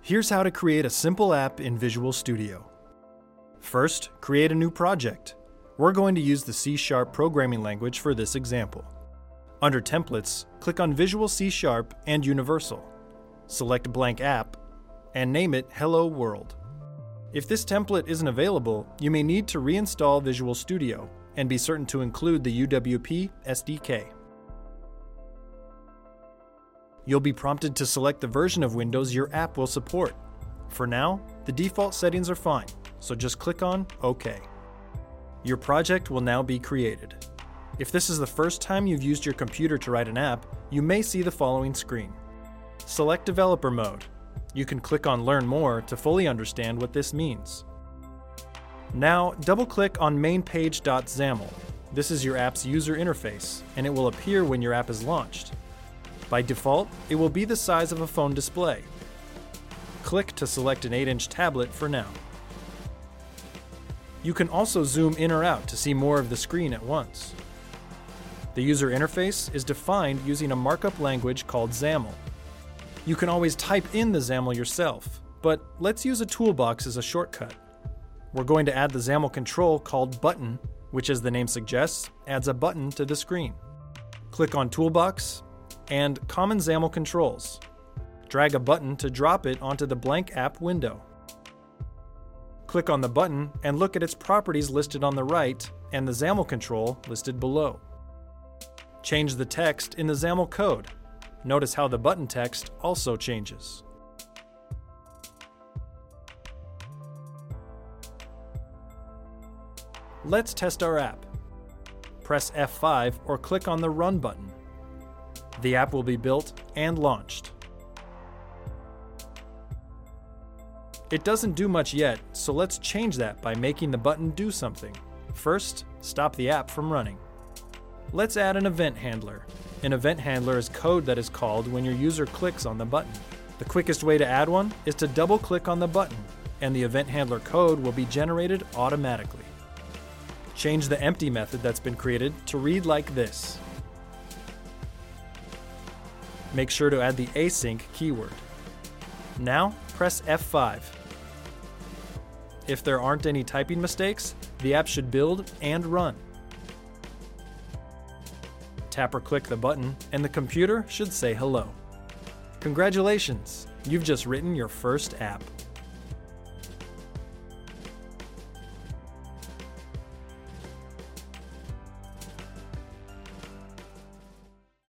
Here's how to create a simple app in Visual Studio. First, create a new project. We're going to use the C# programming language for this example. Under Templates, click on Visual C# and Universal. Select Blank App and name it Hello World. If this template isn't available, you may need to reinstall Visual Studio and be certain to include the UWP SDK. You'll be prompted to select the version of Windows your app will support. For now, the default settings are fine, so just click on OK. Your project will now be created. If this is the first time you've used your computer to write an app, you may see the following screen. Select Developer Mode. You can click on Learn More to fully understand what this means. Now, double-click on mainpage.xaml. This is your app's user interface, and it will appear when your app is launched. By default, it will be the size of a phone display. Click to select an 8-inch tablet for now. You can also zoom in or out to see more of the screen at once. The user interface is defined using a markup language called XAML. You can always type in the XAML yourself, but let's use a toolbox as a shortcut. We're going to add the XAML control called Button, which, as the name suggests, adds a button to the screen. Click on Toolbox and Common XAML Controls. Drag a button to drop it onto the blank app window. Click on the button and look at its properties listed on the right and the XAML control listed below. Change the text in the XAML code. Notice how the button text also changes. Let's test our app. Press F5 or click on the Run button. The app will be built and launched. It doesn't do much yet, so let's change that by making the button do something. First, stop the app from running. Let's add an event handler. An event handler is code that is called when your user clicks on the button. The quickest way to add one is to double-click on the button, and the event handler code will be generated automatically. Change the empty method that's been created to read like this. Make sure to add the async keyword. Now, press F5. If there aren't any typing mistakes, the app should build and run. Tap or click the button, and the computer should say hello. Congratulations! You've just written your first app.